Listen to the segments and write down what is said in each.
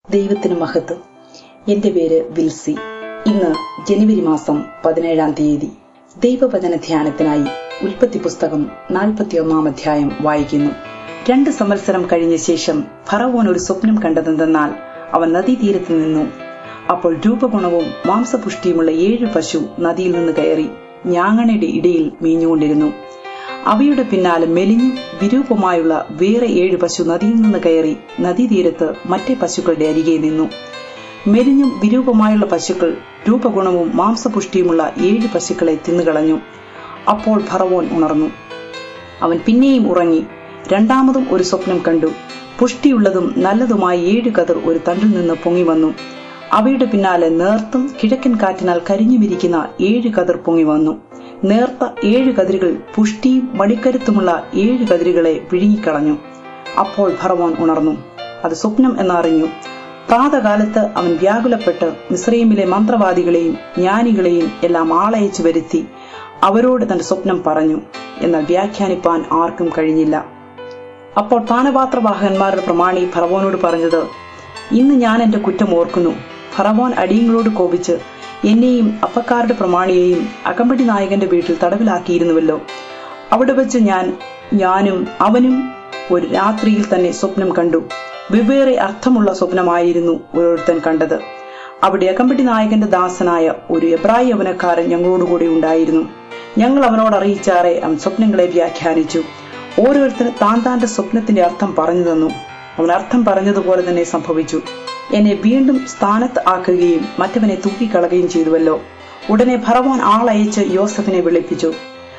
ദൈവത്തിന് മഹത്വം. എന്റെ പേര് വിൽസി. ഇന്ന് ജനുവരി മാസം 17-ാം തീയതി. ദൈവവചന ധ്യാനത്തിനായി ഉൽപ്പത്തി പുസ്തകം 41-ാം അധ്യായം വായിക്കുന്നു. 2 സംവത്സരം കഴിഞ്ഞ ശേഷം ഫറവോൻ ഒരു സ്വപ്നം കണ്ടതെന്തെന്നാൽ, അവൻ നദീതീരത്ത് നിന്നു. അപ്പോൾ രൂപഗുണവും മാംസപുഷ്ടിയുമുള്ള 7 പശു നദിയിൽ നിന്ന് കയറി ഞാങ്ങണയുടെ ഇടയിൽ മേഞ്ഞുകൊണ്ടിരുന്നു. അവയുടെ പിന്നാലെ മെലിഞ്ഞും വിരൂപമായുള്ള വേറെ 7 പശു നദിയിൽ നിന്ന് കയറി നദീതീരത്ത് മറ്റേ പശുക്കളുടെ അരികെ നിന്നു. മെലിഞ്ഞും വിരൂപമായുള്ള പശുക്കൾ രൂപഗുണവും മാംസപുഷ്ടിയുമുള്ള 7 പശുക്കളെ തിന്നുകളഞ്ഞു. അപ്പോൾ ഫറവോൻ ഉണർന്നു. അവൻ പിന്നെയും ഉറങ്ങി. രണ്ടാമതും ഒരു സ്വപ്നം കണ്ടു. പുഷ്ടിയുള്ളതും നല്ലതുമായ 7 കതിർ ഒരു തണ്ടിൽ നിന്ന് പൊങ്ങി വന്നു. അവയുടെ പിന്നാലെ നേർത്തും കിഴക്കൻ കാറ്റിനാൽ കരിഞ്ഞുമിരിക്കുന്ന 7 കതിർ പൊങ്ങി വന്നു. നേർത്ത 7 കതിരുകൾ പുഷ്ടിയും മടിക്കരുത്തുമുള്ള 7 കതിരുകളെ വിഴുങ്ങിക്കളഞ്ഞു. അപ്പോൾ ഫറവോൻ ഉണർന്നു. അത് സ്വപ്നം എന്നറിഞ്ഞു. പ്രാതകാലത്ത് അവൻ വ്യാകുലപ്പെട്ട് മിസ്രയീമിലെ മന്ത്രവാദികളെയും ജ്ഞാനികളെയും എല്ലാം ആളയച്ചു വരുത്തി അവരോട് തന്റെ സ്വപ്നം പറഞ്ഞു. എന്നാൽ വ്യാഖ്യാനിപ്പാൻ ആർക്കും കഴിഞ്ഞില്ല. അപ്പോൾ പാനപാത്രവാഹകന്മാരുടെ പ്രമാണി ഫറവോനോട് പറഞ്ഞത്, ഇന്ന് ഞാൻ എന്റെ കുറ്റം ഓർക്കുന്നു. ഫറവോൻ അടിയങ്ങളോട് കോപിച്ച് എന്നെയും അപ്പക്കാരുടെ പ്രമാണിയെയും അകമ്പടി നായകന്റെ വീട്ടിൽ തടവിലാക്കിയിരുന്നുവല്ലോ. അവിടെ വെച്ച് ഞാനും അവനും ഒരു രാത്രിയിൽ തന്നെ സ്വപ്നം കണ്ടു. വെവ്വേറെ അർത്ഥമുള്ള സ്വപ്നമായിരുന്നു ഓരോരുത്തൻ കണ്ടത്. അവിടെ അകമ്പടി നായകന്റെ ദാസനായ ഒരു എബ്രായ യൗവനക്കാരൻ ഞങ്ങളോടുകൂടി ഉണ്ടായിരുന്നു. ഞങ്ങൾ അവനോട് അറിയിച്ചാറെ അവൻ സ്വപ്നങ്ങളെ വ്യാഖ്യാനിച്ചു. ഓരോരുത്തരും താന്റെ സ്വപ്നത്തിന്റെ അർത്ഥം പറഞ്ഞു തന്നു. അവൻ അർത്ഥം പറഞ്ഞതുപോലെ തന്നെ സംഭവിച്ചു. എന്നെ വീണ്ടും സ്ഥാനത്ത് ആക്കുകയും മറ്റവനെ തൂക്കിക്കളയുകയും ചെയ്തുവല്ലോ. ഉടനെ ഫറവോൻ ആളയച്ച് യോസഫിനെ വിളിപ്പിച്ചു.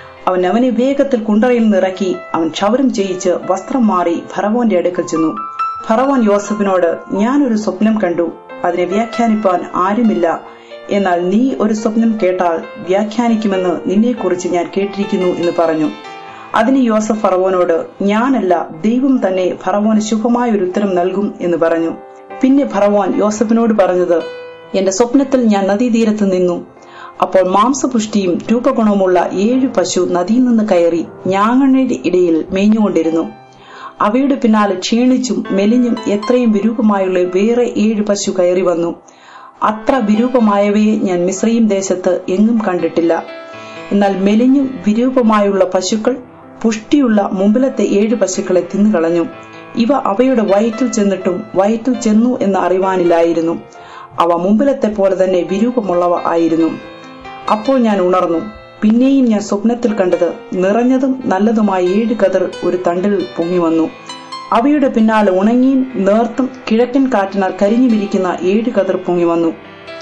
അവനെ വേഗത്തിൽ കുണ്ടറയിൽ നിറക്കി അവൻ ക്ഷൗരം ചെയ്യിച്ച് വസ്ത്രം മാറി ഫറവോന്റെ അടുക്കൽ ചെന്നു. ഫറവോൻ യോസഫിനോട്, ഞാനൊരു സ്വപ്നം കണ്ടു, അതിനെ വ്യാഖ്യാനിപ്പാൻ ആരുമില്ല. എന്നാൽ നീ ഒരു സ്വപ്നം കേട്ടാൽ വ്യാഖ്യാനിക്കുമെന്ന് നിന്നെക്കുറിച്ച് ഞാൻ കേട്ടിരിക്കുന്നു എന്ന് പറഞ്ഞു. അതിന് യോസഫ് ഫറവോനോട്, ഞാനല്ല, ദൈവം തന്നെ ഫറവോന് ശുഭമായ ഒരു ഉത്തരം നൽകും എന്ന് പറഞ്ഞു. പിന്നെ ഫറവോൻ യോസഫിനോട് പറഞ്ഞത്, എന്റെ സ്വപ്നത്തിൽ ഞാൻ നദീതീരത്ത് നിന്നു. അപ്പോൾ മാംസപുഷ്ടിയും രൂപഗുണവുമുള്ള 7 പശു നദിയിൽ നിന്ന് കയറി ഞാങ്ങണയുടെ ഇടയിൽ മേഞ്ഞുകൊണ്ടിരുന്നു. അവയുടെ പിന്നാലെ ക്ഷീണിച്ചും മെലിഞ്ഞും എത്രയും വിരൂപമായുള്ള വേറെ 7 പശു കയറി വന്നു. അത്ര വിരൂപമായവയെ ഞാൻ മിസ്രയീം ദേശത്ത് എങ്ങും കണ്ടിട്ടില്ല. എന്നാൽ മെലിഞ്ഞും വിരൂപമായുള്ള പശുക്കൾ പുഷ്ടിയുള്ള മുമ്പിലത്തെ 7 പശുക്കളെ തിന്നുകളഞ്ഞു. ഇവ അവയുടെ വയറ്റിൽ ചെന്നിട്ടും വയറ്റിൽ ചെന്നു എന്ന് അറിവാനില്ലായിരുന്നു. അവ മുമ്പിലത്തെ പോലെ തന്നെ വിരൂപമുള്ളവ ആയിരുന്നു. അപ്പോൾ ഞാൻ ഉണർന്നു. പിന്നെയും ഞാൻ സ്വപ്നത്തിൽ കണ്ടത് നിറഞ്ഞതും നല്ലതുമായ 7 കതിർ ഒരു തണ്ടിൽ പൊങ്ങി വന്നു. അവയുടെ പിന്നാലെ ഉണങ്ങിയും നേർത്തും കിഴക്കൻ കാറ്റിനാൽ കരിഞ്ഞുമിരിക്കുന്ന 7 കതിർ പൊങ്ങി വന്നു.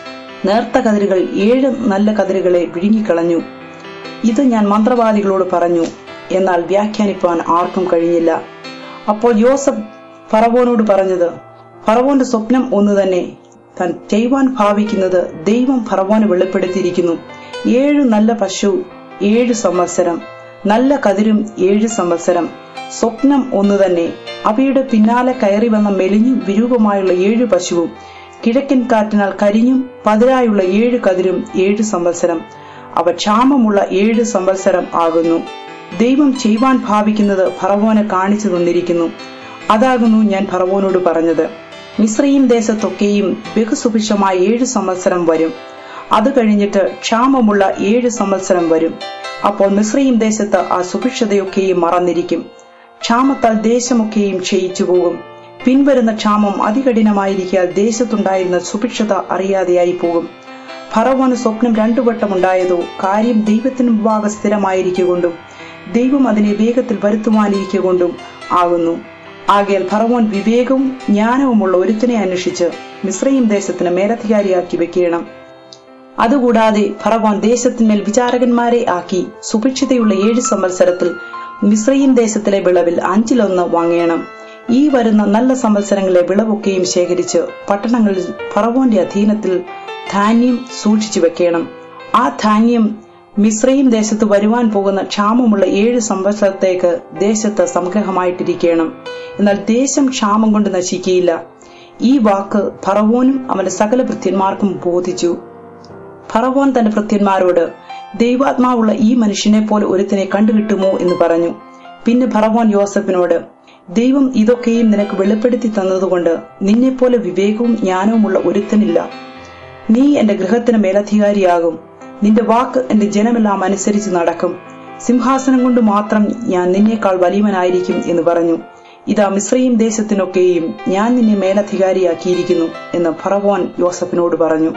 നേർത്ത കതിരുകൾ 7 നല്ല കതിരുകളെ വിഴുങ്ങിക്കളഞ്ഞു. ഇത് ഞാൻ മന്ത്രവാദികളോട് പറഞ്ഞു, എന്നാൽ വ്യാഖ്യാനിപ്പാൻ ആർക്കും കഴിഞ്ഞില്ല. അപ്പോൾ യോസഫ് ഫറവോനോട് പറഞ്ഞത്, ഫറവോന്റെ സ്വപ്നം ഒന്നു തന്നെ. താൻ ചെയ്യുവാൻ ഭാവിക്കുന്നത് ദൈവം ഫറവോന് വെളിപ്പെടുത്തിയിരിക്കുന്നു. 7 നല്ല പശു 7 സംവത്സരം, നല്ല കതിരും 7 സംവത്സരം. സ്വപ്നം ഒന്നു തന്നെ. അവയുടെ പിന്നാലെ കയറി വന്ന മെലിഞ്ഞും വിരൂപമായുള്ള 7 പശുവും കിഴക്കൻ കാറ്റിനാൽ കരിഞ്ഞും പതിരായുള്ള 7 കതിരും 7 സംവത്സരം. അവ ക്ഷാമമുള്ള 7 സംവത്സരം ആകുന്നു. ദൈവം ചെയ്യുവാൻ ഭാവിക്കുന്നത് ഫറവോനെ കാണിച്ചു തന്നിരിക്കുന്നു. അതാകുന്നു ഞാൻ ഫറവോനോട് പറഞ്ഞത്. മിസ്രയീം ദേശത്തൊക്കെയും ബഹുസുഭിക്ഷമായ 7 സംവത്സരം വരും. അത് കഴിഞ്ഞിട്ട് ക്ഷാമമുള്ള 7 സംവത്സരം വരും. അപ്പോൾ മിസ്രയീം ദേശത്ത് ആ സുഭിക്ഷതയൊക്കെയും മറന്നിരിക്കും. ക്ഷാമത്താൽ ദേശമൊക്കെയും ക്ഷയിച്ചു പോകും. പിൻവരുന്ന ക്ഷാമം അതികഠിനമായിരിക്കാൽ ദേശത്തുണ്ടായിരുന്ന സുഭിക്ഷത അറിയാതെയായി പോകും. ഫറവോന് സ്വപ്നം 2 വട്ടം ഉണ്ടായതോ കാര്യം ദൈവത്തിന് മുമ്പാകെ സ്ഥിരമായിരിക്കൊണ്ടും ദൈവം അതിനെ വേഗത്തിൽ വരുത്തുവാനിരിക്കൊണ്ടും ആകുന്നു. ആകയാൽ ഫറവോൻ വിവേകവും ജ്ഞാനവുമുള്ള ഒരുത്തനെ അന്വേഷിച്ച് മിസ്രയീം ദേശത്തിന് മേലധികാരിയാക്കി വെക്കണം. അതുകൂടാതെ ഫറവോൻ ദേശത്തിന്മേൽ വിചാരകന്മാരെ ആക്കി സുഭിക്ഷതയുള്ള 7 സംവത്സരത്തിൽ മിസ്രയീം ദേശത്തിലെ വിളവിൽ 5-1 വാങ്ങണം. ഈ വരുന്ന നല്ല സംവത്സരങ്ങളിലെ വിളവൊക്കെയും ശേഖരിച്ച് പട്ടണങ്ങളിൽ ഫറവോന്റെ അധീനത്തിൽ ധാന്യം സൂക്ഷിച്ചു വെക്കണം. ആ ധാന്യം മിസ്രയീം ദേശത്ത് വരുവാൻ പോകുന്ന ക്ഷാമമുള്ള 7 സംവത്സരത്തേക്ക് ദേശത്ത് സംഗ്രഹമായിട്ടിരിക്കണം. എന്നാൽ ദേശം ക്ഷാമം കൊണ്ട് നശിക്കുകയില്ല. ഈ വാക്ക് ഫറവോനും അവന്റെ സകല ഭൃത്യന്മാർക്കും ബോധിച്ചു. ഫറവോൻ തന്റെ ഭൃത്യന്മാരോട്, ദൈവാത്മാവുള്ള ഈ മനുഷ്യനെ പോലെ ഒരുത്തനെ കണ്ടുകിട്ടുമോ എന്ന് പറഞ്ഞു. പിന്നെ ഫറവോൻ യോസഫിനോട്, ദൈവം ഇതൊക്കെയും നിനക്ക് വെളിപ്പെടുത്തി തന്നതുകൊണ്ട് നിന്നെപ്പോലെ വിവേകവും ജ്ഞാനവുമുള്ള ഒരുത്തനില്ല. നീ എന്റെ ഗൃഹത്തിന് മേലധികാരിയാകും. നിന്റെ വാക്ക് എന്റെ ജനമെല്ലാം അനുസരിച്ച് നടക്കും. സിംഹാസനം കൊണ്ട് മാത്രം ഞാൻ നിന്നേക്കാൾ വലിയവനായിരിക്കും എന്ന് പറഞ്ഞു. ഇതാ മിസ്രയീം ദേശത്തിനൊക്കെയും ഞാൻ നിന്നെ മേലധികാരിയാക്കിയിരിക്കുന്നു എന്ന് ഫറവോൻ യോസഫിനോട് പറഞ്ഞു.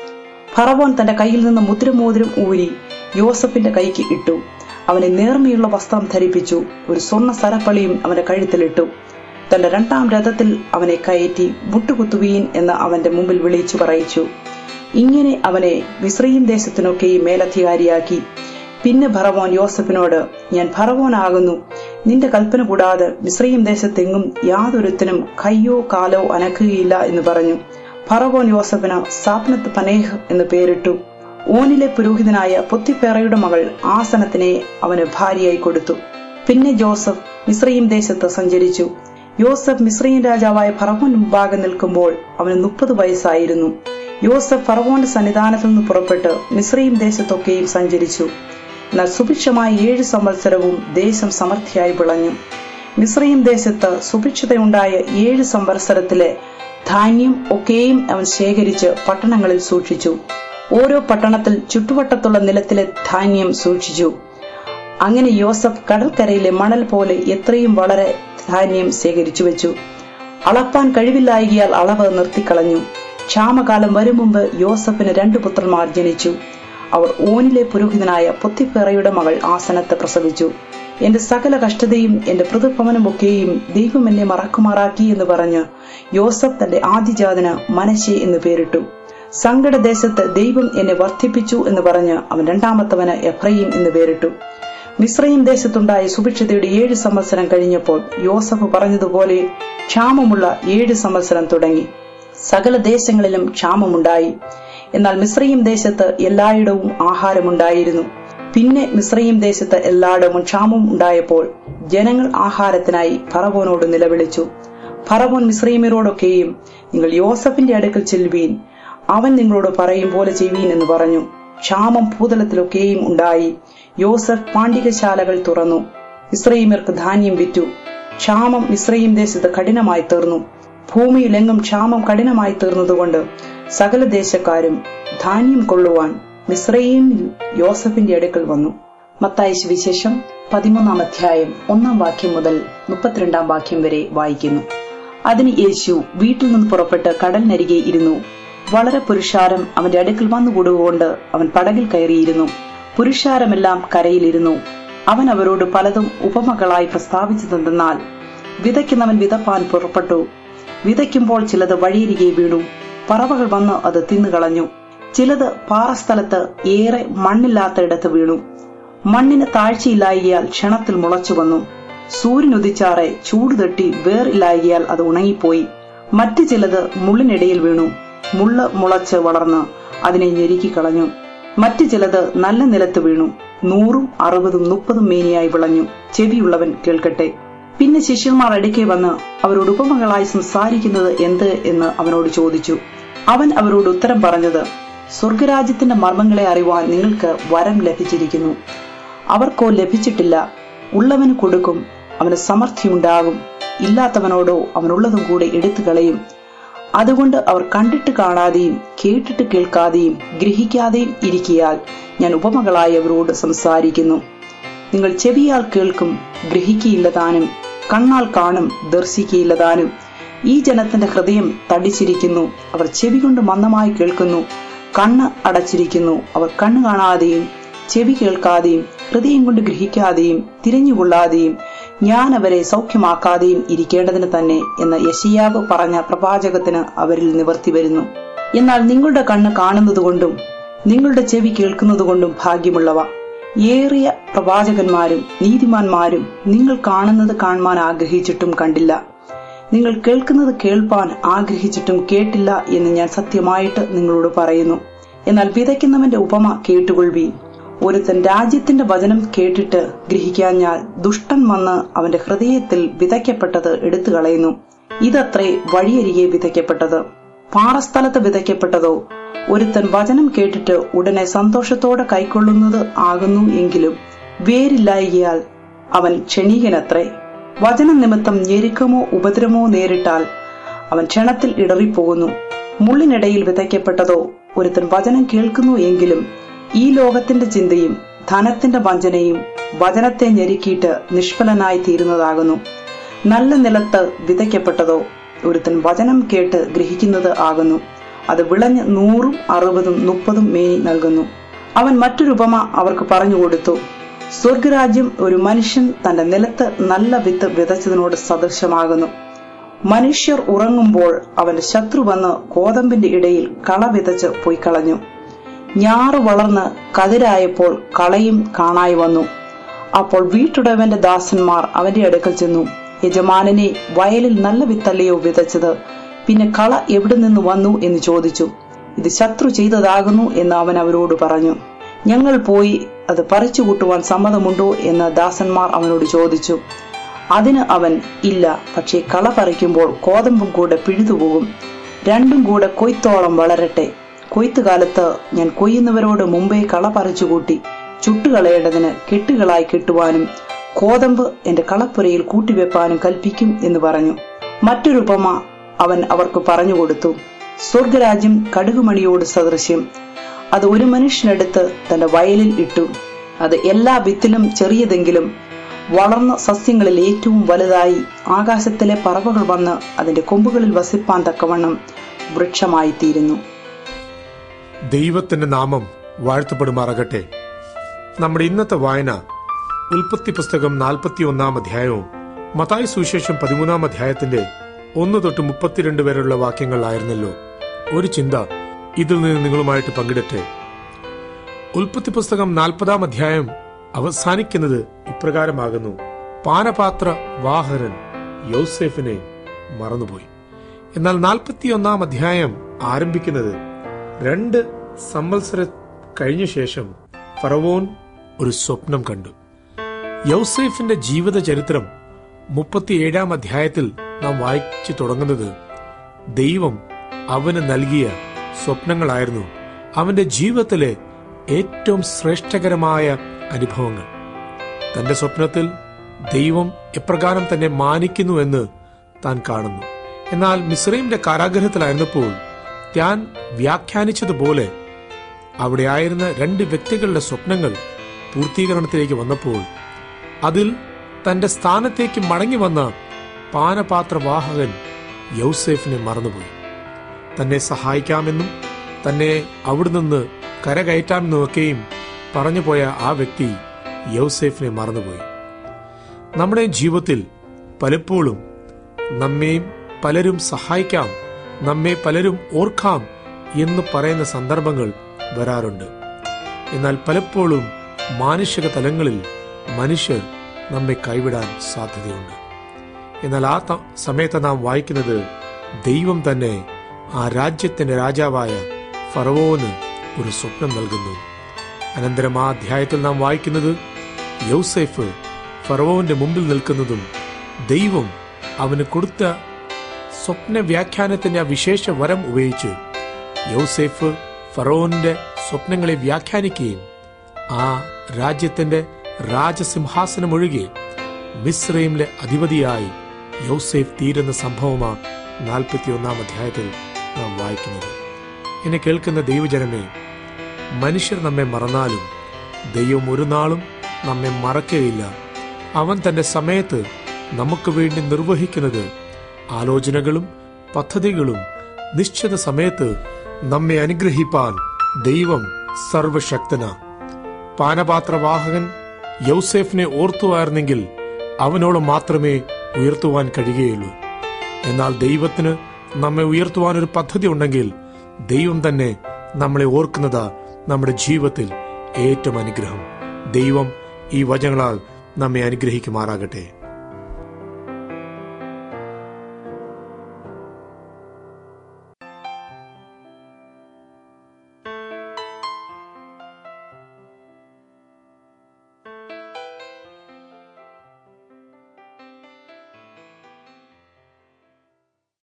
ഫറവോൻ തന്റെ കയ്യിൽ നിന്ന് മുദ്രമോതിരം ഊരി യോസഫിന്റെ കൈക്ക് ഇട്ടു. അവനെ നേർമയുള്ള വസ്ത്രം ധരിപ്പിച്ചു. ഒരു സ്വർണ്ണ സരപ്പളിയും അവന്റെ കഴുത്തിലിട്ടു. തന്റെ 2-ാം രഥത്തിൽ അവനെ കയറ്റി മുട്ടുകുത്തുവീൻ എന്ന് അവന്റെ മുമ്പിൽ വിളിച്ചു പറയിച്ചു. ഇങ്ങനെ അവനെ മിസ്രയീം ദേശത്തിനൊക്കെയും മേലധികാരിയാക്കി. പിന്നെ ഫറവോൻ യോസഫിനോട്, ഞാൻ ഫറവോനാകുന്നു. നിന്റെ കൽപ്പന കൂടാതെ മിസ്രയീം ദേശത്തെങ്ങും യാതൊരുത്തനും കയ്യോ കാലോ അനക്കുകയില്ല എന്ന് പറഞ്ഞു. ഫറവോൻ യോസഫിന് സാപ്നത്ത് പനേഹ് എന്ന് പേരിട്ടു. ഓനിലെ പുരോഹിതനായ പൊത്തിഫേറയുടെ മകൾ ആസനത്തിനെ അവന് ഭാര്യയായി കൊടുത്തു. പിന്നെ ജോസഫ് മിസ്രയീം ദേശത്ത് സഞ്ചരിച്ചു. യോസഫ് മിസ്രയീം രാജാവായ ഫറവോൻ മുമ്പാകെ നിൽക്കുമ്പോൾ അവന് 30 വയസ്സായിരുന്നു. യോസഫ് ഫറവോന്റെ സന്നിധാനത്തിൽ നിന്ന് പുറപ്പെട്ട് മിസ്രയീം ദേശത്തൊക്കെയും സഞ്ചരിച്ചു. എന്നാൽ സുഭിക്ഷമായ 7 സംവത്സരവും ദേശം സമൃദ്ധിയായി വിളഞ്ഞു. മിസ്രയീം ദേശത്ത് സുഭിക്ഷതയുണ്ടായ 7 സംവത്സരത്തിലെ ധാന്യം ഒക്കെയും അവൻ ശേഖരിച്ച് പട്ടണങ്ങളിൽ സൂക്ഷിച്ചു. ഓരോ പട്ടണത്തിൽ ചുറ്റുവട്ടത്തുള്ള നിലത്തിലെ ധാന്യം സൂക്ഷിച്ചു. അങ്ങനെ യോസഫ് കടൽക്കരയിലെ മണൽ പോലെ എത്രയും വളരെ ധാന്യം ശേഖരിച്ചു വെച്ചു. അളപ്പാൻ കഴിവില്ലായകയാൽ അളവ് നിർത്തിക്കളഞ്ഞു. ക്ഷാമകാലം വരും മുമ്പ് യോസഫിന് 2 പുത്രന്മാർ ജനിച്ചു. അവർ ഓനിലെ പുരോഹിതനായ പൊത്തിഫേറയുടെ മകൾ ആസനത്തെ പ്രസവിച്ചു. എന്റെ സകല കഷ്ടതയും എന്റെ പൃഥുഭവനമൊക്കെയും ദൈവം എന്നെ മറക്കുമാറാക്കി എന്ന് പറഞ്ഞ് യോസഫ് തന്റെ ആദ്യജാതന് മനശ്ശെ എന്ന് പേരിട്ടു. സങ്കടദേശത്ത് ദൈവം എന്നെ വർദ്ധിപ്പിച്ചു എന്ന് പറഞ്ഞ് അവൻ 2-ാമത്തവന് എഫ്രയീം എന്ന് പേരിട്ടു. മിസ്രയീം ദേശത്തുണ്ടായ സുഭിക്ഷതയുടെ 7 സംവത്സരം കഴിഞ്ഞപ്പോൾ യോസഫ് പറഞ്ഞതുപോലെ ക്ഷാമമുള്ള 7 സംവത്സരം തുടങ്ങി. സകല ദേശങ്ങളിലും ക്ഷാമമുണ്ടായി. എന്നാൽ മിസ്രയീം ദേശത്ത് എല്ലായിടവും ആഹാരമുണ്ടായിരുന്നു. പിന്നെ മിസ്രയീം ദേശത്ത് എല്ലായിടവും ക്ഷാമം ഉണ്ടായപ്പോൾ ജനങ്ങൾ ആഹാരത്തിനായി ഫറവോനോട് നിലവിളിച്ചു. ഫറവോൻ മിസ്രയീമ്യരോടൊക്കെയും, നിങ്ങൾ യോസഫിന്റെ അടുക്കൽ ചെല്ലുവീൻ, അവൻ നിങ്ങളോട് പറയും പോലെ ചെയ്യുവീൻ എന്ന് പറഞ്ഞു. ക്ഷാമം ഭൂതലത്തിലൊക്കെയും ഉണ്ടായി. യോസഫ് പാണ്ഡികശാലകൾ തുറന്നു. മിസ്രയീമ്യർക്ക് ധാന്യം വിറ്റു. ക്ഷാമം മിസ്രയീം ദേശത്ത് കഠിനമായി തീർന്നു. ഭൂമിയിലെങ്ങും ക്ഷാമം കഠിനമായി തീർന്നതുകൊണ്ട് സകല ദേശക്കാരും ധാന്യം കൊള്ളുവാൻ മിസ്രയീമിൽ യോസഫിന്റെ അടുക്കൽ വന്നു. മത്തായി സുവിശേഷം 13-ാം അധ്യായം 1-ാം വാക്യം മുതൽ 32-ാം വാക്യം വരെ വായിക്കുന്നു. അതിന് യേശു വീട്ടിൽ നിന്ന് പുറപ്പെട്ട് കടലിനരികെ ഇരുന്നു. വളരെ പുരുഷാരം അവന്റെ അടുക്കൽ വന്നുകൂടുകൊണ്ട് അവൻ പടകിൽ കയറിയിരുന്നു. പുരുഷാരമെല്ലാം കരയിലിരുന്നു. അവൻ അവരോട് പലതും ഉപമകളായി പ്രസ്താവിച്ചതെന്നാൽ, വിതയ്ക്കുന്നവൻ വിതപ്പാൻ പുറപ്പെട്ടു. വിതയ്ക്കുമ്പോൾ ചിലത് വഴിയരികെ വീണു. പറവകൾ വന്ന് അത് തിന്നുകളഞ്ഞു. ചിലത് പാറസ്ഥലത്ത് ഏറെ മണ്ണില്ലാത്തയിടത്ത് വീണു. മണ്ണിന് താഴ്ചയില്ലായകയാൽ ക്ഷണത്തിൽ മുളച്ചു വന്നു. സൂര്യനുദിച്ചാറെ ചൂടുതട്ടി വേറില്ലായകയാൽ അത് ഉണങ്ങിപ്പോയി. മറ്റു ചിലത് മുള്ളിനിടയിൽ വീണു. മുള്ള് മുളച്ച് വളർന്ന് അതിനെ ഞെരുക്കിക്കളഞ്ഞു. മറ്റു ചിലത് നല്ല നിലത്ത് വീണു. 100, 60, 30 മേനിയായി വിളഞ്ഞു. ചെവിയുള്ളവൻ കേൾക്കട്ടെ. പിന്നെ ശിഷ്യന്മാർ അടുക്കെ വന്ന് അവരോട് ഉപമകളായി സംസാരിക്കുന്നത് എന്ത് എന്ന് അവനോട് ചോദിച്ചു. അവൻ അവരോട് ഉത്തരം പറഞ്ഞത്, സ്വർഗരാജ്യത്തിന്റെ മർമ്മങ്ങളെ അറിവാൻ നിങ്ങൾക്ക് വരം ലഭിച്ചിരിക്കുന്നു. അവർക്കോ ലഭിച്ചിട്ടില്ല. ഉള്ളവന് കൊടുക്കും, അവന് സമൃദ്ധിയുണ്ടാകും. ഇല്ലാത്തവനോടോ അവനുള്ളതും കൂടെ എടുത്തു കളയും. അതുകൊണ്ട് അവർ കണ്ടിട്ട് കാണാതെയും കേട്ടിട്ട് കേൾക്കാതെയും ഗ്രഹിക്കാതെയും ഇരിക്കയാൽ ഞാൻ ഉപമകളായി അവരോട് സംസാരിക്കുന്നു. നിങ്ങൾ ചെവിയാൽ കേൾക്കും, ഗ്രഹിക്കയില്ലതാനും, കണ്ണാൽ കാണും, ദർശിക്കയില്ലതാനും. ഈ ജനത്തിന്റെ ഹൃദയം തടിച്ചിരിക്കുന്നു. അവർ ചെവി കൊണ്ട് മന്ദമായി കേൾക്കുന്നു, കണ്ണ് അടച്ചിരിക്കുന്നു. അവർ കണ്ണ് കാണാതെയും ചെവി കേൾക്കാതെയും ഹൃദയം കൊണ്ട് ഗ്രഹിക്കാതെയും തിരിഞ്ഞുകൊള്ളാതെയും ഞാൻ അവരെ സൗഖ്യമാക്കാതെയും ഇരിക്കേണ്ടതിന് തന്നെ എന്ന് യെശയ്യാവ് പറഞ്ഞ പ്രവാചകത്തിന് അവരിൽ നിവർത്തി വരുന്നു. എന്നാൽ നിങ്ങളുടെ കണ്ണ് കാണുന്നതുകൊണ്ടും നിങ്ങളുടെ ചെവി കേൾക്കുന്നതുകൊണ്ടും ഭാഗ്യമുള്ളവ. ഏറിയ പ്രവാചകന്മാരും നീതിമാന്മാരും നിങ്ങൾ കാണുന്നത് കാണുവാൻ ആഗ്രഹിച്ചിട്ടും കണ്ടില്ല, നിങ്ങൾ കേൾക്കുന്നത് കേൾപ്പാൻ ആഗ്രഹിച്ചിട്ടും കേട്ടില്ല എന്ന് ഞാൻ സത്യമായിട്ട് നിങ്ങളോട് പറയുന്നു. എന്നാൽ വിതയ്ക്കുന്നവന്റെ ഉപമ കേട്ടുകൊള്ളുവീൻ. ഒരുത്തൻ രാജ്യത്തിന്റെ വചനം കേട്ടിട്ട് ഗ്രഹിക്കാഞ്ഞാൽ ദുഷ്ടൻ വന്ന് അവന്റെ ഹൃദയത്തിൽ വിതയ്ക്കപ്പെട്ടത് എടുത്തു കളയുന്നു. ഇതത്രേ വഴിയരികെ വിതയ്ക്കപ്പെട്ടത്. പാറസ്ഥലത്ത് വിതയ്ക്കപ്പെട്ടതോ ഒരുത്തൻ വചനം കേട്ടിട്ട് ഉടനെ സന്തോഷത്തോടെ കൈക്കൊള്ളുന്നത് ആകുന്നു. എങ്കിലും വേരില്ലായകയാൽ അവൻ ക്ഷണീകനത്രേ. വചനം നിമിത്തം ഞെരുക്കമോ ഉപദ്രവമോ നേരിട്ടാൽ അവൻ ക്ഷണത്തിൽ ഇടറിപ്പോകുന്നു. മുള്ളിനിടയിൽ വിതയ്ക്കപ്പെട്ടതോ ഒരുത്തൻ വചനം കേൾക്കുന്നു എങ്കിലും ഈ ലോകത്തിന്റെ ചിന്തയും ധനത്തിന്റെ വഞ്ചനയും വചനത്തെ ഞെരുക്കിയിട്ട് നിഷ്ഫലനായി തീരുന്നതാകുന്നു. നല്ല നിലത്ത് വിതയ്ക്കപ്പെട്ടതോ ഒരുത്തൻ വചനം കേട്ട് ഗ്രഹിക്കുന്നത് ആകുന്നു. അത് വിളഞ്ഞ് 100, 60, 30 മേനി നൽകുന്നു. അവൻ മറ്റൊരു ഉപമ അവർക്ക് പറഞ്ഞുകൊടുത്തു. സ്വർഗരാജ്യം ഒരു മനുഷ്യൻ തന്റെ നിലത്ത് നല്ല വിത്ത് വിതച്ചതിനോട് സദൃശമാകുന്നു. മനുഷ്യർ ഉറങ്ങുമ്പോൾ അവന്റെ ശത്രു വന്ന് കോതമ്പിന്റെ ഇടയിൽ കള വിതച്ച് പോയി കളഞ്ഞു. ഞാറ് വളർന്ന് കതിരായപ്പോൾ കളയും കാണായി വന്നു. അപ്പോൾ വീട്ടുടവന്റെ ദാസന്മാർ അവന്റെ അടുക്കൽ ചെന്നു, യജമാനനെ, വയലിൽ നല്ല വിത്തല്ലയോ വിതച്ചത്? പിന്നെ കള എവിടെ നിന്ന് വന്നു എന്ന് ചോദിച്ചു. ഇത് ശത്രു ചെയ്തതാകുന്നു എന്ന് അവൻ അവരോട് പറഞ്ഞു. ഞങ്ങൾ പോയി അത് പറിച്ചു കൂട്ടുവാൻ സമ്മതമുണ്ടോ എന്ന് ദാസന്മാർ അവനോട് ചോദിച്ചു. അതിന് അവൻ, ഇല്ല, പക്ഷേ കള പറിക്കുമ്പോൾ കോതമ്പും കൂടെ പിഴുതുപോകും. രണ്ടും കൂടെ കൊയ്ത്തോളം വളരട്ടെ. കൊയ്ത്തുകാലത്ത് ഞാൻ കൊയ്യുന്നവരോട് മുമ്പേ കള പറിച്ചു കൂട്ടി ചുട്ടുകളയേണ്ടതിന് കെട്ടുകളായി കെട്ടുവാനും കോതമ്പ് എന്റെ കളപ്പുരയിൽ കൂട്ടിവെപ്പാനും കൽപ്പിക്കും എന്ന് പറഞ്ഞു. മറ്റൊരു ഉപമ അവൻ അവർക്ക് പറഞ്ഞുകൊടുത്തു. സ്വർഗരാജ്യം കടുകുമണിയോട് സദൃശ്യം. അത് ഒരു മനുഷ്യനെടുത്ത് തന്റെ വയലിൽ ഇട്ടു. അത് എല്ലാ വിത്തിലും ചെറിയതെങ്കിലും വളർന്ന സസ്യങ്ങളിൽ ഏറ്റവും വലുതായി ആകാശത്തിലെ പറവകൾ വന്ന് അതിന്റെ കൊമ്പുകളിൽ വസിപ്പാൻ തക്കവണ്ണം വൃക്ഷമായി തീരുന്നു. ദൈവത്തിന്റെ നാമം വാഴ്ത്തപ്പെടുമാറാകട്ടെ. നമ്മുടെ ഇന്നത്തെ വായന ഉൽപ്പത്തി പുസ്തകം 41 അധ്യായവും മത്തായി സുവിശേഷം 13 അധ്യായത്തിന്റെ 1 തൊട്ട് 32 വരെയുള്ള വാക്യങ്ങളായിരുന്നല്ലോ. ഒരു ചിന്ത ഇതിൽ നിന്ന് നിങ്ങളുമായിട്ട് പങ്കിടട്ടെ. ഉൽപ്പത്തി പുസ്തകം 40 അധ്യായം അവസാനിക്കുന്നത് ഇപ്രകാരമാകുന്നു: പാനപാത്ര വാഹകൻ യോസേഫിനെ മറന്നുപോയി. എന്നാൽ 41 അധ്യായം ആരംഭിക്കുന്നത് 2 സംവത്സരം കഴിഞ്ഞ ശേഷം ഫറവോൻ ഒരു സ്വപ്നം കണ്ടു. യോസേഫിന്റെ ജീവിത ചരിത്രം 37 അധ്യായത്തിൽ നാം വായിച്ചു തുടങ്ങുന്നത് ദൈവം അവന് നൽകിയ സ്വപ്നങ്ങളായിരുന്നു. അവന്റെ ജീവിതത്തിലെ ഏറ്റവും ശ്രേഷ്ഠകരമായ അനുഭവങ്ങൾ. തന്റെ സ്വപ്നത്തിൽ ദൈവം എപ്രകാരം തന്നെ മാനിക്കുന്നുവെന്ന് താൻ കാണുന്നു. എന്നാൽ മിസ്രൈമിന്റെ കാരാഗൃഹത്തിലായിരുന്നപ്പോൾ താൻ വ്യാഖ്യാനിച്ചതുപോലെ അവിടെ ആയിരുന്ന 2 വ്യക്തികളുടെ സ്വപ്നങ്ങൾ പൂർത്തീകരണത്തിലേക്ക് വന്നപ്പോൾ അതിൽ തന്റെ സ്ഥാനത്തേക്ക് മടങ്ങി വന്ന പാനപാത്രവാഹകൻ യൗസേഫിനെ മറന്നുപോയി. തന്നെ സഹായിക്കാമെന്നും തന്നെ അവിടെ നിന്ന് കരകയറ്റാമെന്നുമൊക്കെയും പറഞ്ഞുപോയ ആ വ്യക്തി യൗസേഫിനെ മറന്നുപോയി. നമ്മുടെ ജീവിതത്തിൽ പലപ്പോഴും നമ്മെ പലരും സഹായിക്കാം, നമ്മെ പലരും ഓർക്കാം എന്ന് പറയുന്ന സന്ദർഭങ്ങൾ വരാറുണ്ട്. എന്നാൽ പലപ്പോഴും മാനുഷിക തലങ്ങളിൽ മനുഷ്യർ നമ്മെ കൈവിടാൻ സാധ്യതയുണ്ട്. എന്നാൽ ആ സമയത്ത് നാം വായിക്കുന്നത് ദൈവം തന്നെ ആ രാജ്യത്തിന്റെ രാജാവായ ഫറവോന് ഒരു സ്വപ്നം നൽകുന്നു. അനന്തരം ആ അധ്യായത്തിൽ നാം വായിക്കുന്നത് യൗസേഫ് ഫറവോന്റെ മുമ്പിൽ നിൽക്കുന്നതും ദൈവം അവന് കൊടുത്ത സ്വപ്ന വ്യാഖ്യാനത്തിന്റെ ആ വിശേഷ വരം ഉപയോഗിച്ച് യൗസേഫ് ഫറവോന്റെ സ്വപ്നങ്ങളെ വ്യാഖ്യാനിക്കുകയും ആ രാജ്യത്തിന്റെ രാജസിംഹാസനമൊഴികെ മിസ്രൈമിലെ അധിപതിയായി യൗസേഫ് തീരുന്ന സംഭവമാണ് 41 അധ്യായത്തിൽ നാം വായിക്കുന്നത്. എന്നെ കേൾക്കുന്ന ദൈവജനമേ, മനുഷ്യർ നമ്മെ മറന്നാലും ദൈവം ഒരു നാളും നമ്മെ മറക്കുകയില്ല. അവൻ തന്റെ സമയത്ത് നമുക്ക് വേണ്ടി നിർവഹിക്കുന്നത് ആലോചനകളും പദ്ധതികളും നിശ്ചിത സമയത്ത് നമ്മെ അനുഗ്രഹിപ്പാൻ ദൈവം സർവശക്തന. പാനപാത്രവാഹകൻ യൗസേഫിനെ ഓർത്തുവായിരുന്നെങ്കിൽ അവനോളം മാത്രമേ ഉയർത്തുവാൻ കഴിയുകയുള്ളൂ. എന്നാൽ ദൈവത്തിന് നമ്മെ ഉയർത്തുവാൻ ഒരു പദ്ധതി ഉണ്ടെങ്കിൽ ദൈവം തന്നെ നമ്മളെ ഓർക്കുന്നതാ നമ്മുടെ ജീവിതത്തിൽ ഏറ്റവും അനുഗ്രഹം. ദൈവം ഈ വചനങ്ങളാൽ നമ്മെ അനുഗ്രഹിക്കുമാറാകട്ടെ.